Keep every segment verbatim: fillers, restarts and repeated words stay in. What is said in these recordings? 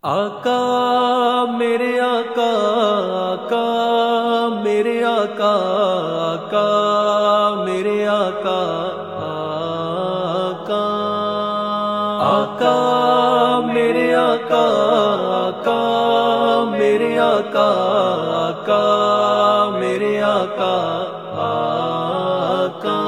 آقا میرے آقا، آقا میرے آقا، آقا میرے آقا، آقا آقا میرے آقا، آقا میرے آقا، آقا میرے آقا، آقا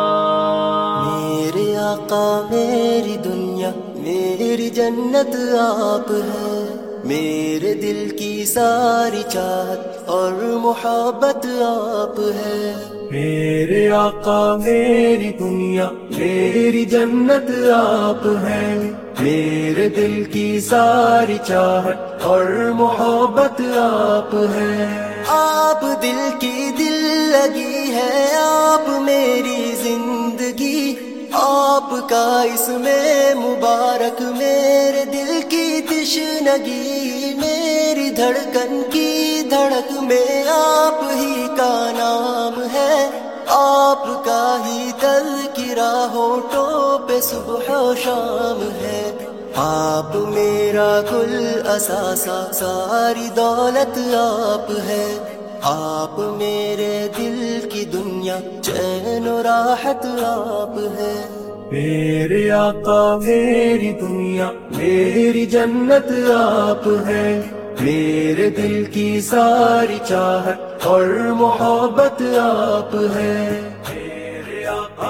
میرے آقا میری دنیا میری جنت آپ ہے، میرے دل کی ساری چاہت اور محبت آپ ہے۔ میرے آقا میری دنیا میری جنت آپ ہیں، میرے دل کی ساری چاہت اور محبت آپ ہیں۔ آپ دل کی دل لگی ہے، آپ میری زندگی، آپ کا اس میں مبارک میرے دل کی تشنگی، میری دھڑکن کی دھڑک میں آپ ہی کا نام ہے، آپ کا ہی تذکرہ ہونٹوں پہ صبح و شام ہے۔ آپ میرا کل اثاثہ، ساری دولت آپ ہے، آپ میرے دل کی دنیا، چین و راحت آپ ہے۔ میرے آقا میری دنیا میری جنت آپ ہیں، میرے دل کی ساری چاہت اور محبت آپ ہیں۔ میرے آقا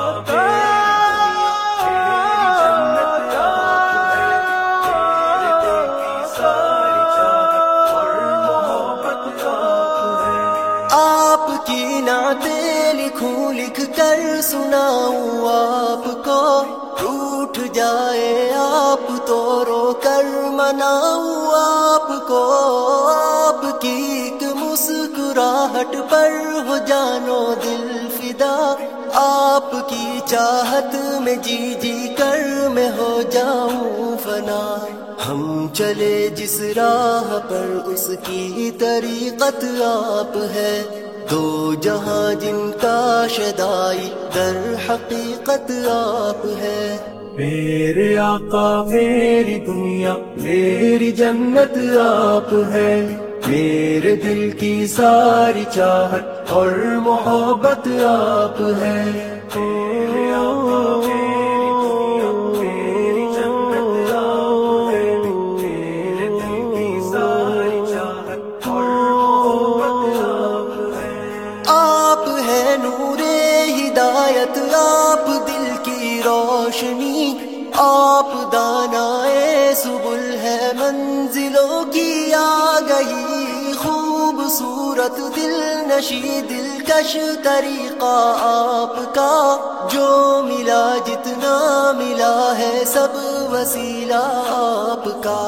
میری جنت آپ ہیں، میرے دل کی ساری چاہت اور محبت آپ ہیں۔ آپ کی نعتیں لکھوں، لکھ کر سناؤں آپ کو، ٹوٹ جائے آپ تو رو کر مناؤں آپ کو، آپ کی ایک مسکراہٹ پر ہو جانو دل فدا، آپ کی چاہت میں جی جی کر میں ہو جاؤں فنا۔ ہم چلے جس راہ پر اس کی طریقت آپ ہے، دو جہاں جن کا شدائی در حقیقت آپ ہے۔ میرے آقا میری دنیا میری جنت آپ ہیں، میرے دل کی ساری چاہت اور محبت آپ ہیں۔ میرے آقا میری دنیا میری جنت آپ ہیں، میرے دل کی ساری چاہت اور محبت آپ ہیں۔ آپ ہے نور ہدایت، آپ دل کی روشنی، آپ دانائے سبل ہے منزلوں کی آگہی، خوبصورت دل نشی دلکش طریقہ آپ کا، جو ملا جتنا ملا ہے سب وسیلہ آپ کا،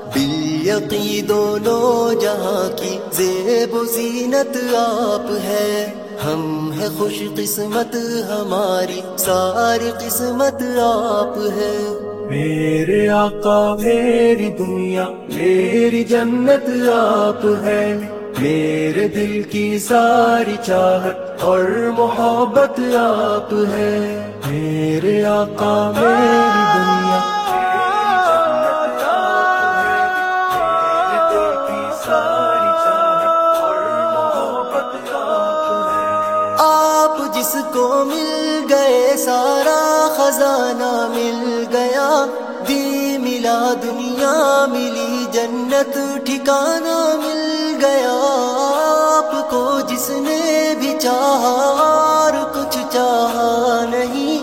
بالیقین دونوں جہاں کی زیب و زینت آپ ہے، ہم ہے خوش قسمت ہماری ساری قسمت آپ ہے۔ میرے آقا میری دنیا میری جنت آپ ہیں، میرے دل کی ساری چاہت اور محبت آپ ہیں۔ میرے آقا میری دنیا میری جنت آپ ہیں، میرے دل کی ساری چاہت اور محبت آپ ہیں۔ آپ جس کو مل گئے سارا خزانہ مل گیا، دی ملا دنیا ملی جنت ٹھکانہ مل گیا، آپ کو جس نے بھی چاہا اور کچھ چاہا نہیں،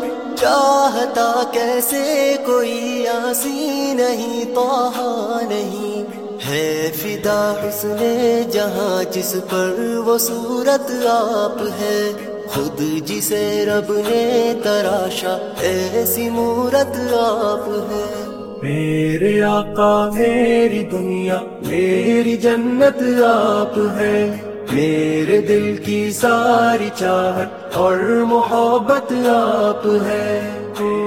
چاہتا کیسے کوئی آسی نہیں طه نہیں، ہے فدا حسن جہاں جس پر وہ صورت آپ ہے، خود جسے رب نے تراشا ایسی مورت آپ ہے۔ میرے آقا میری دنیا میری جنت آپ ہیں، میرے دل کی ساری چاہت اور محبت آپ ہیں۔